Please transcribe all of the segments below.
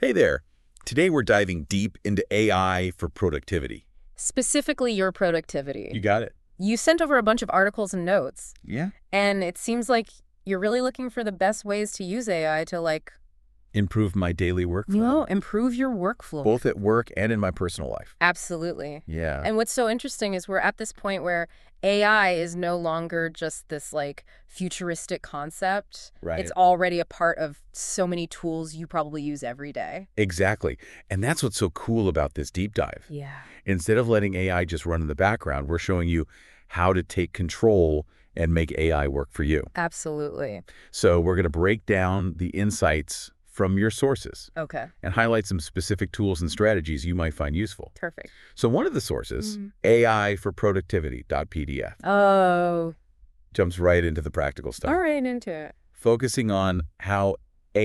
Hey there. Today we're diving deep into AI for productivity. Specifically your productivity. You got it. You sent over a bunch of articles and notes, Yeah. and it seems like you're really looking for the best ways to use AI to, Improve my daily workflow. improve your workflow. Both at work and in my personal life. Absolutely. Yeah. And what's so interesting is we're at this point where AI is no longer just this, futuristic concept. Right. It's already a part of so many tools you probably use every day. Exactly. And that's what's so cool about this deep dive. Yeah. Instead of letting AI just run in the background, we're showing you how to take control and make AI work for you. Absolutely. So we're going to break down the insights from your sources Okay. and highlight some specific tools and strategies you might find useful. Perfect. So one of the sources, AI for productivity.pdf, Oh, jumps right into the practical stuff, all right, into it. focusing on how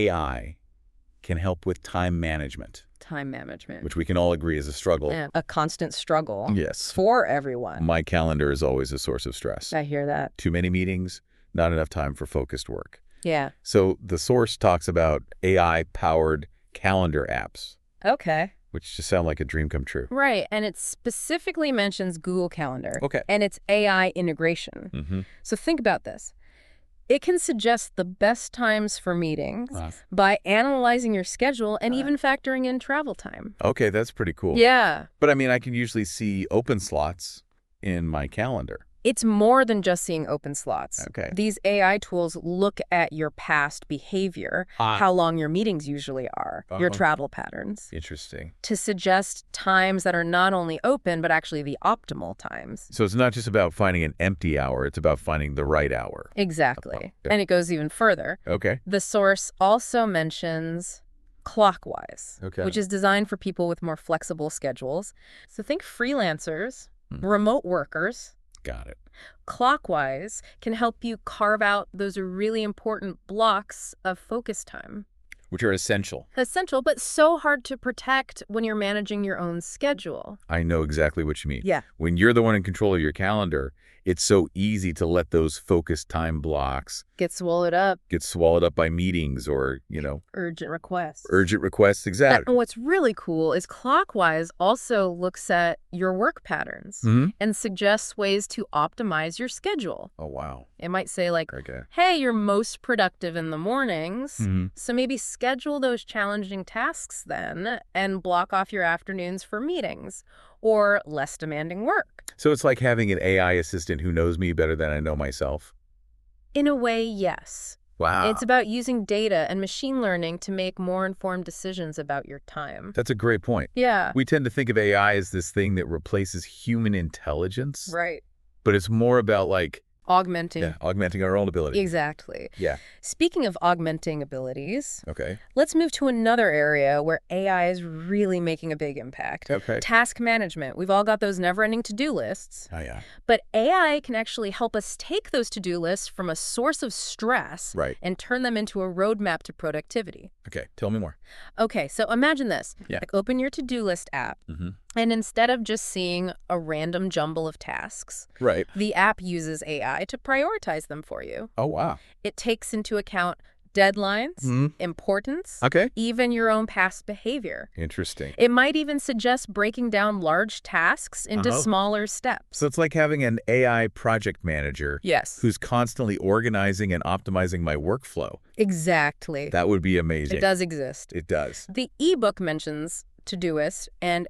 AI can help with time management, Time management. which we can all agree is a struggle. Yeah, a constant struggle. Yes. For everyone. My calendar is always a source of stress. I hear that. Too many meetings, not enough time for focused work. Yeah. So the source talks about AI-powered calendar apps, Okay. which just sound like a dream come true. Right. And it specifically mentions Google Calendar. Okay. And its AI integration. Mm-hmm. So think about this. It can suggest the best times for meetings by analyzing your schedule and even factoring in travel time. Okay, that's pretty cool. Yeah. But I mean, I can usually see open slots in my calendar. It's more than just seeing open slots. Okay. These AI tools look at your past behavior, how long your meetings usually are, your travel patterns, Interesting. to suggest times that are not only open, but actually the optimal times. So it's not just about finding an empty hour, it's about finding the right hour. Exactly. Okay. And it goes even further. Okay. The source also mentions Clockwise, Okay. which is designed for people with more flexible schedules. So think freelancers, remote workers. Got it. Clockwise can help you carve out those really important blocks of focus time. Which are essential. Essential, but so hard to protect when you're managing your own schedule. I know exactly what you mean. Yeah. When you're the one in control of your calendar, it's so easy to let those focused time blocks Get swallowed up. get swallowed up by meetings or, Urgent requests. urgent requests. Exactly. And what's really cool is Clockwise also looks at your work patterns and suggests ways to optimize your schedule. Oh, wow. It might say Okay. hey, you're most productive in the mornings, so maybe schedule those challenging tasks then and block off your afternoons for meetings or less demanding work. So it's like having an AI assistant who knows me better than I know myself. In a way, yes. Wow. It's about using data and machine learning to make more informed decisions about your time. That's a great point. Yeah. We tend to think of AI as this thing that replaces human intelligence, Right. but it's more about Augmenting. augmenting our own ability. Exactly. Yeah. Speaking of augmenting abilities, Okay. let's move to another area where AI is really making a big impact. Okay. Task management. We've all got those never-ending to-do lists. Oh, yeah. But AI can actually help us take those to-do lists from a source of stress Right. and turn them into a roadmap to productivity. Okay. Tell me more. Okay, so imagine this. Yeah. Open your to-do list app, and instead of just seeing a random jumble of tasks, Right. the app uses AI to prioritize them for you. Oh, wow. It takes into account deadlines, importance, Okay. even your own past behavior. Interesting. It might even suggest breaking down large tasks into smaller steps. So it's like having an AI project manager Yes. who's constantly organizing and optimizing my workflow. Exactly. That would be amazing. It does exist. It does. The ebook mentions Todoist and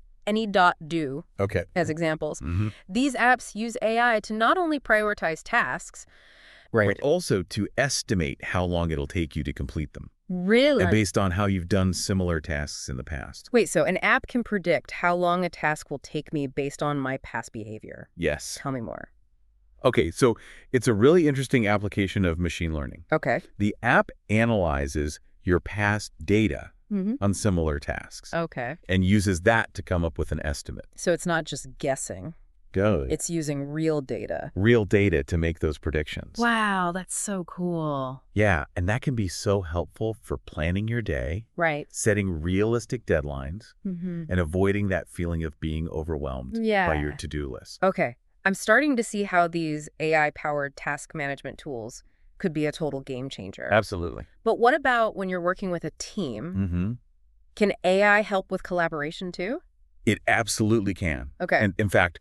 Any.do Okay. as examples. These apps use AI to not only prioritize tasks, But also to estimate how long it'll take you to complete them. really. And based on how you've done similar tasks in the past. Wait, so an app can predict how long a task will take me based on my past behavior. Yes. Tell me more. Okay, so it's a really interesting application of machine learning. Okay. The app analyzes your past data on similar tasks Okay. and uses that to come up with an estimate. So it's not just guessing. Go. It's using real data. Real data to make those predictions. Wow, that's so cool. Yeah, and that can be so helpful for planning your day, Right. setting realistic deadlines, and avoiding that feeling of being overwhelmed by your to-do list. Okay. I'm starting to see how these AI-powered task management tools could be a total game changer. Absolutely. But what about when you're working with a team? Can AI help with collaboration too? It absolutely can. Okay. And in fact,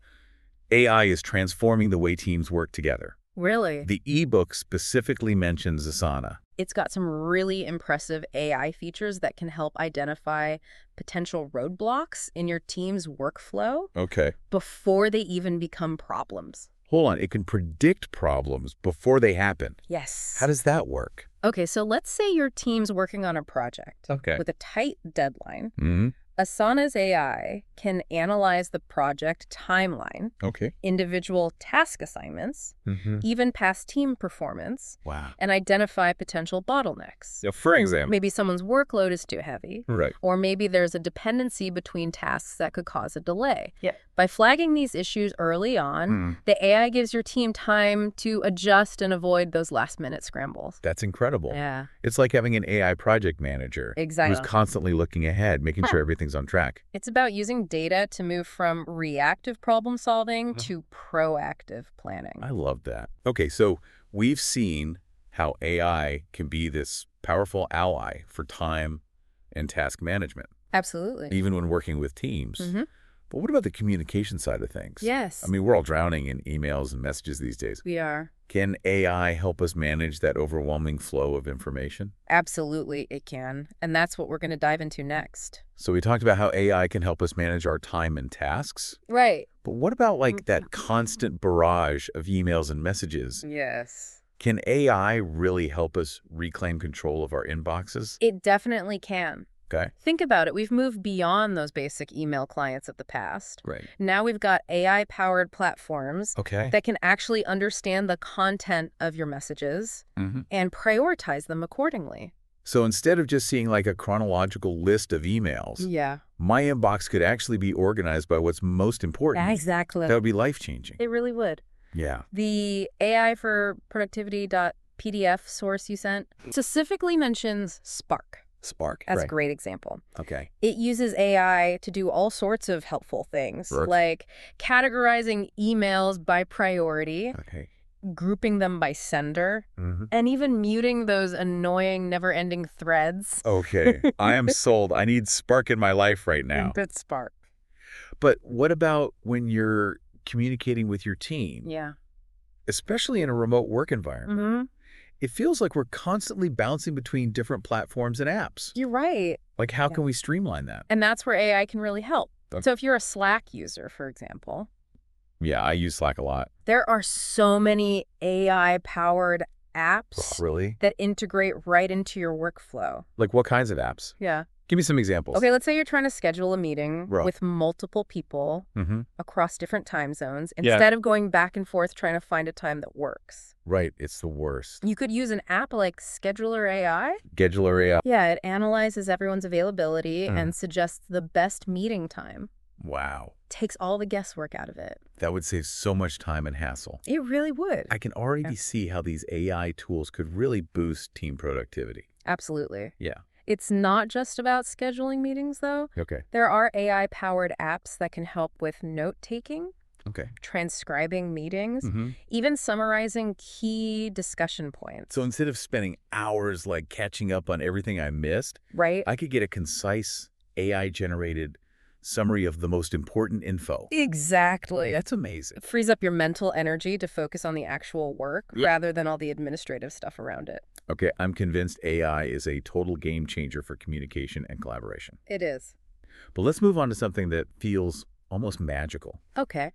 AI is transforming the way teams work together. Really? The ebook specifically mentions Asana. It's got some really impressive AI features that can help identify potential roadblocks in your team's workflow Okay. before they even become problems. Hold on. It can predict problems before they happen. Yes. How does that work? Okay, so let's say your team's working on a project Okay. with a tight deadline. Mm-hmm. Asana's AI can analyze the project timeline, Okay. individual task assignments, Mm-hmm. even past team performance, Wow. and identify potential bottlenecks. So for example. Maybe someone's workload is too heavy, Right. or maybe there's a dependency between tasks that could cause a delay. Yeah. By flagging these issues early on, the AI gives your team time to adjust and avoid those last-minute scrambles. That's incredible. Yeah, It's like having an AI project manager exactly. who's constantly looking ahead, making sure everything's on track. It's about using data to move from reactive problem solving to proactive planning. I love that. Okay, so we've seen how AI can be this powerful ally for time and task management, Absolutely. even when working with teams. Mhm. But what about the communication side of things? Yes, I mean, we're all drowning in emails and messages these days. we are. Can AI help us manage that overwhelming flow of information? Absolutely, it can. And that's what we're going to dive into next. So we talked about how AI can help us manage our time and tasks. Right. But what about like that constant barrage of emails and messages? Yes. Can AI really help us reclaim control of our inboxes? It definitely can. Okay. Think about it. We've moved beyond those basic email clients of the past. Right. Now we've got AI-powered platforms Okay. that can actually understand the content of your messages and prioritize them accordingly. So instead of just seeing like a chronological list of emails, Yeah. my inbox could actually be organized by what's most important. Exactly. That would be life-changing. It really would. Yeah. The AI for Productivity.pdf source you sent specifically mentions Spark. Spark. That's right. a great example. Okay. It uses AI to do all sorts of helpful things, Right. like categorizing emails by priority, Okay. grouping them by sender, and even muting those annoying, never-ending threads. Okay. I am sold. I need Spark in my life right now. Bit Spark. But what about when you're communicating with your team, Yeah. especially in a remote work environment? Mm-hmm. It feels like we're constantly bouncing between different platforms and apps. You're right. Like, how Yeah. can we streamline that? And that's where AI can really help. Okay. So if you're a Slack user, for example, Yeah, I use Slack a lot. there are so many AI-powered apps Really? that integrate right into your workflow. Like, what kinds of apps? Yeah. Give me some examples. Okay, let's say you're trying to schedule a meeting Right. with multiple people Mm-hmm. across different time zones Yeah. instead of going back and forth trying to find a time that works. Right. It's the worst. You could use an app like Scheduler AI. Scheduler AI. Yeah, it analyzes everyone's availability Mm. and suggests the best meeting time. Wow. Takes all the guesswork out of it. That would save so much time and hassle. It really would. I can already see how these AI tools could really boost team productivity. Absolutely. Yeah. It's not just about scheduling meetings, though. Okay. There are AI-powered apps that can help with note-taking, Okay. transcribing meetings, Mm-hmm. even summarizing key discussion points. So instead of spending hours like catching up on everything I missed, Right? I could get a concise AI-generated summary of the most important info. Exactly. That's amazing. It frees up your mental energy to focus on the actual work Yeah. rather than all the administrative stuff around it. Okay, I'm convinced AI is a total game changer for communication and collaboration. It is. But let's move on to something that feels almost magical. Okay.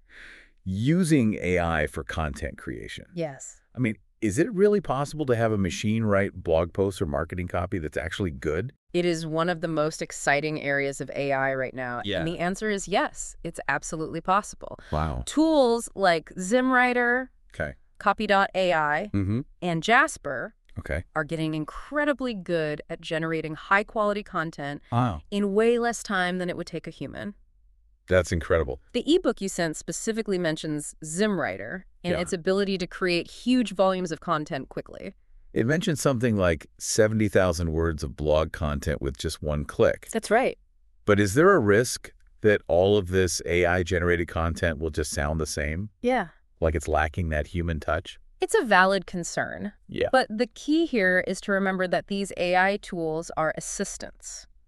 Using AI for content creation. Yes. I mean, is it really possible to have a machine write blog posts or marketing copy that's actually good? It is one of the most exciting areas of AI right now. Yeah. And the answer is yes. It's absolutely possible. Wow. Tools like ZimWriter, Okay. Copy.ai, Mm-hmm. and Jasper Okay. are getting incredibly good at generating high-quality content Wow. in way less time than it would take a human. That's incredible. The ebook you sent specifically mentions ZimWriter and Yeah. its ability to create huge volumes of content quickly. It mentioned something like 70,000 words of blog content with just one click. That's right. But is there a risk that all of this AI-generated content will just sound the same? Yeah. Like it's lacking that human touch? It's a valid concern. Yeah. But the key here is to remember that these AI tools are assistants.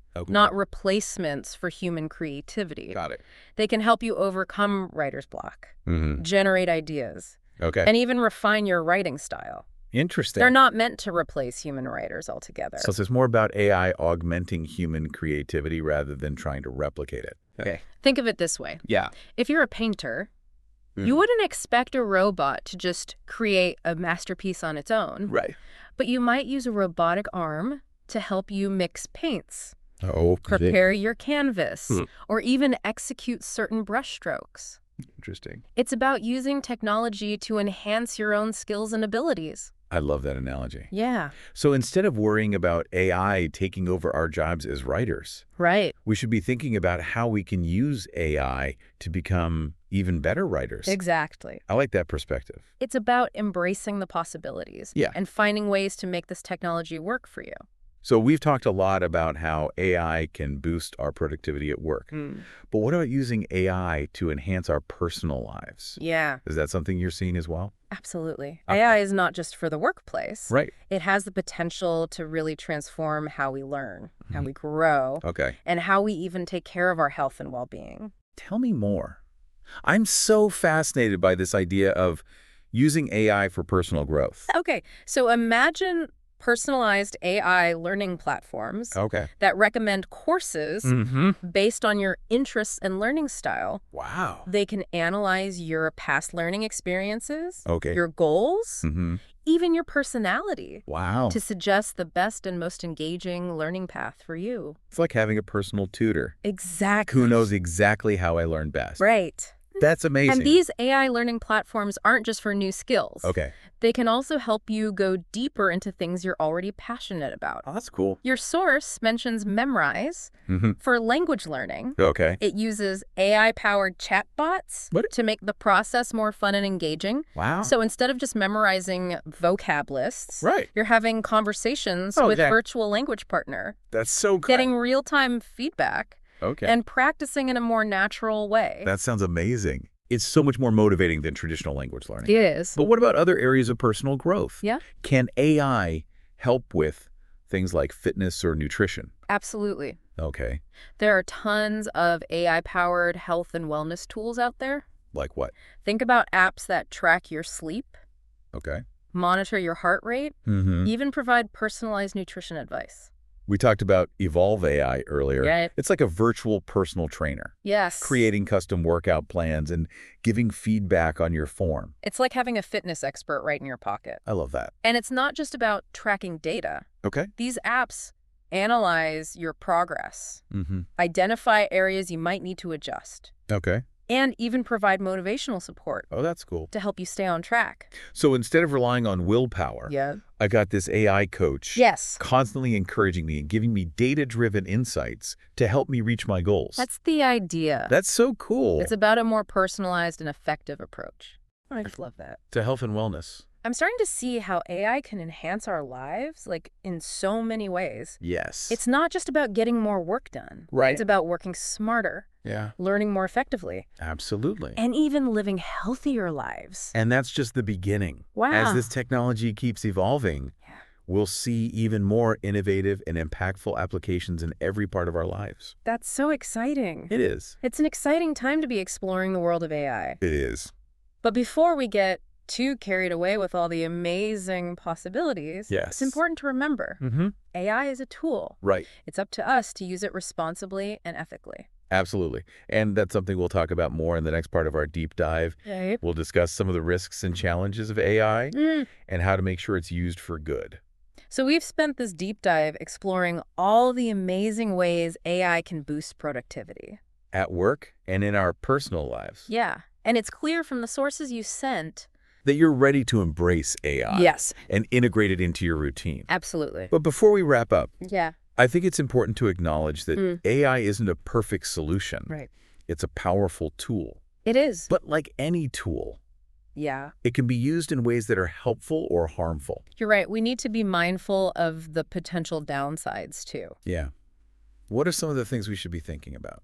Okay. not replacements for human creativity. Got it. They can help you overcome writer's block, generate ideas, Okay. and even refine your writing style. Interesting. They're not meant to replace human writers altogether. So it's more about AI augmenting human creativity rather than trying to replicate it. Okay. Think of it this way. Yeah. If you're a painter, you wouldn't expect a robot to just create a masterpiece on its own. Right. But you might use a robotic arm to help you mix paints, Oh, prepare your canvas, or even execute certain brushstrokes. interesting. It's about using technology to enhance your own skills and abilities. I love that analogy. Yeah, So instead of worrying about AI taking over our jobs as writers, right. we should be thinking about how we can use AI to become even better writers. Exactly. I like that perspective. It's about embracing the possibilities Yeah. and finding ways to make this technology work for you. So we've talked a lot about how AI can boost our productivity at work. But what about using AI to enhance our personal lives? Yeah, Is that something you're seeing as well? absolutely. AI is not just for the workplace. Right. It has the potential to really transform how we learn, how we grow, Okay. and how we even take care of our health and well-being. Tell me more. I'm so fascinated by this idea of using AI for personal growth. Okay, so imagine personalized AI learning platforms Okay. that recommend courses based on your interests and learning style. Wow. They can analyze your past learning experiences, Okay. your goals, Mm-hmm. even your personality, Wow. to suggest the best and most engaging learning path for you. It's like having a personal tutor Exactly. who knows exactly how I learn best. Right. That's amazing. And these AI learning platforms aren't just for new skills. Okay. They can also help you go deeper into things you're already passionate about. Oh, that's cool. Your source mentions Memrise Mm-hmm. for language learning. Okay. It uses AI-powered chatbots What? to make the process more fun and engaging. Wow. So instead of just memorizing vocab lists, Right. you're having conversations Oh, with okay. virtual language partner, That's so good. getting real-time feedback, Okay. and practicing in a more natural way. That sounds amazing. It's so much more motivating than traditional language learning. It is. But what about other areas of personal growth? Yeah. Can AI help with things like fitness or nutrition? Absolutely. Okay. There are tons of AI-powered health and wellness tools out there. Like what? Think about apps that track your sleep, Okay. monitor your heart rate, Mm-hmm. even provide personalized nutrition advice. We talked about Evolve AI earlier. Right. It's like a virtual personal trainer, Yes. creating custom workout plans and giving feedback on your form. It's like having a fitness expert right in your pocket. I love that. And it's not just about tracking data. Okay. These apps analyze your progress, Mm-hmm. identify areas you might need to adjust, Okay. and even provide motivational support Oh, that's cool. to help you stay on track. So instead of relying on willpower, Yeah. I got this AI coach Yes. constantly encouraging me and giving me data-driven insights to help me reach my goals. That's the idea. That's so cool. It's about a more personalized and effective approach. I just love that. To health and wellness. I'm starting to see how AI can enhance our lives, like, in so many ways. Yes. It's not just about getting more work done. Right. It's about working smarter, Yeah, learning more effectively, absolutely. and even living healthier lives. And that's just the beginning. Wow. As this technology keeps evolving, we'll see even more innovative and impactful applications in every part of our lives. That's so exciting. It is. It's an exciting time to be exploring the world of AI. It is. But before we get too carried away with all the amazing possibilities, Yes. it's important to remember Mm-hmm. AI is a tool. Right. It's up to us to use it responsibly and ethically. Absolutely. And that's something we'll talk about more in the next part of our deep dive. Right. We'll discuss some of the risks and challenges of AI and how to make sure it's used for good. So we've spent this deep dive exploring all the amazing ways AI can boost productivity. At work and in our personal lives. Yeah. And it's clear from the sources you sent. That you're ready to embrace AI. Yes. And integrate it into your routine. Absolutely. But before we wrap up, Yeah. I think it's important to acknowledge that AI isn't a perfect solution. Right. It's a powerful tool. It is. But like any tool, Yeah. it can be used in ways that are helpful or harmful. You're right. We need to be mindful of the potential downsides, too. Yeah. What are some of the things we should be thinking about?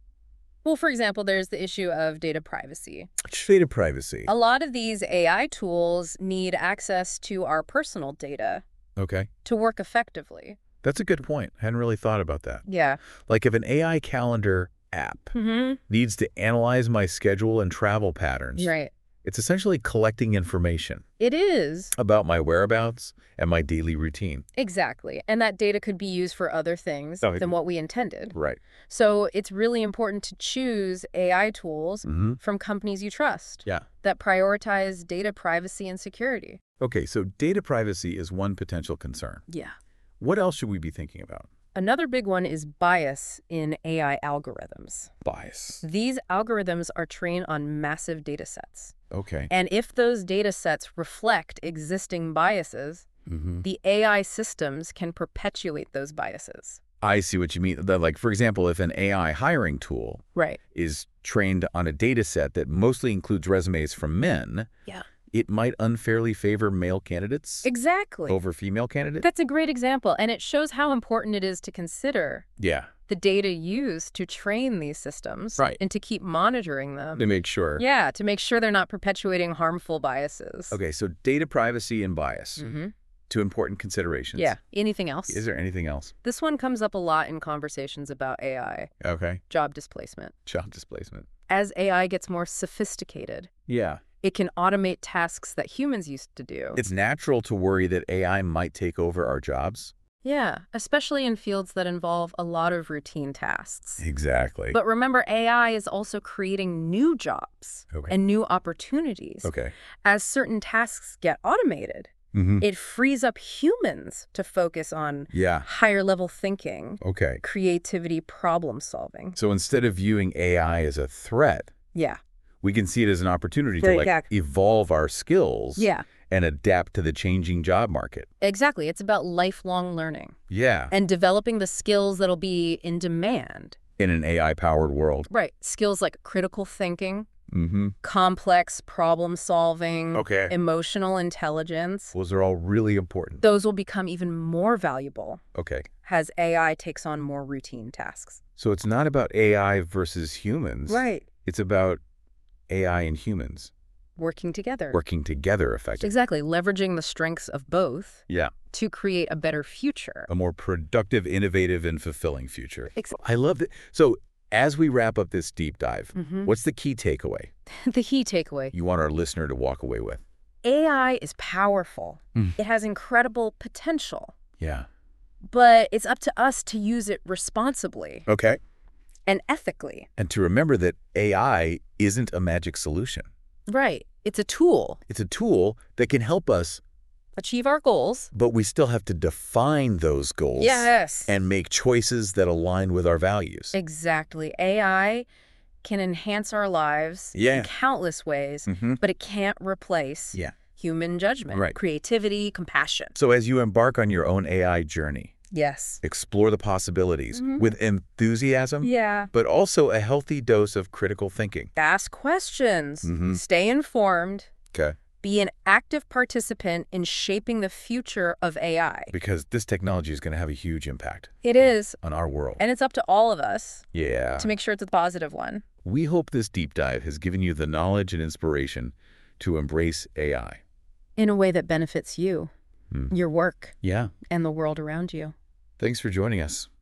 Well, for example, there's the issue of data privacy. Data privacy. A lot of these AI tools need access to our personal data Okay. to work effectively. That's a good point. I hadn't really thought about that. Yeah. Like if an AI calendar app needs to analyze my schedule and travel patterns, Right. it's essentially collecting information It is. about my whereabouts and my daily routine. Exactly. And that data could be used for other things than what we intended. Right. So it's really important to choose AI tools from companies you trust Yeah. that prioritize data privacy and security. Okay, so data privacy is one potential concern. Yeah. What else should we be thinking about? Another big one is bias in AI algorithms. Bias. These algorithms are trained on massive data sets. Okay. And if those data sets reflect existing biases, the AI systems can perpetuate those biases. I see what you mean. Like, for example, if an AI hiring tool Right. is trained on a data set that mostly includes resumes from men, Yeah. it might unfairly favor male candidates Exactly. over female candidates. That's a great example, and it shows how important it is to consider Yeah. the data used to train these systems Right. and to keep monitoring them. To make sure. Yeah, to make sure they're not perpetuating harmful biases. Okay, so data privacy and bias. Two important considerations. Yeah. Anything else? Is there anything else? This one comes up a lot in conversations about AI, Okay. job displacement. Job displacement. As AI gets more sophisticated, Yeah. it can automate tasks that humans used to do. It's natural to worry that AI might take over our jobs. Yeah, especially in fields that involve a lot of routine tasks. Exactly. But remember, AI is also creating new jobs and new opportunities. Okay. As certain tasks get automated, it frees up humans to focus on higher level thinking, Okay. creativity, problem solving. So instead of viewing AI as a threat, Yeah. we can see it as an opportunity to evolve our skills and adapt to the changing job market. Exactly. It's about lifelong learning. Yeah. And developing the skills that'll be in demand. In an AI-powered world. Right. Skills like critical thinking, complex problem solving, emotional intelligence. Those are all really important. Those will become even more valuable Okay. as AI takes on more routine tasks. So it's not about AI versus humans. Right. It's about AI and humans Working together. working together effectively. Exactly. Leveraging the strengths of both Yeah. to create a better future. A more productive, innovative, and fulfilling future. I love that. So as we wrap up this deep dive, what's the key takeaway The key takeaway. you want our listener to walk away with? AI is powerful. It has incredible potential. Yeah. But it's up to us to use it responsibly Okay. and ethically. And to remember that AI isn't a magic solution. Right. It's a tool. It's a tool that can help us, Achieve our goals. but we still have to define those goals. Yes. And make choices that align with our values. Exactly. AI can enhance our lives in countless ways, but it can't replace human judgment, creativity, compassion. So as you embark on your own AI journey, Yes. explore the possibilities with enthusiasm, but also a healthy dose of critical thinking. Ask questions. Stay informed. Okay. Be an active participant in shaping the future of AI. Because this technology is going to have a huge impact. It is. On our world. And it's up to all of us. Yeah. To make sure it's a positive one. We hope this deep dive has given you the knowledge and inspiration to embrace AI. In a way that benefits you, your work, Yeah. and the world around you. Thanks for joining us.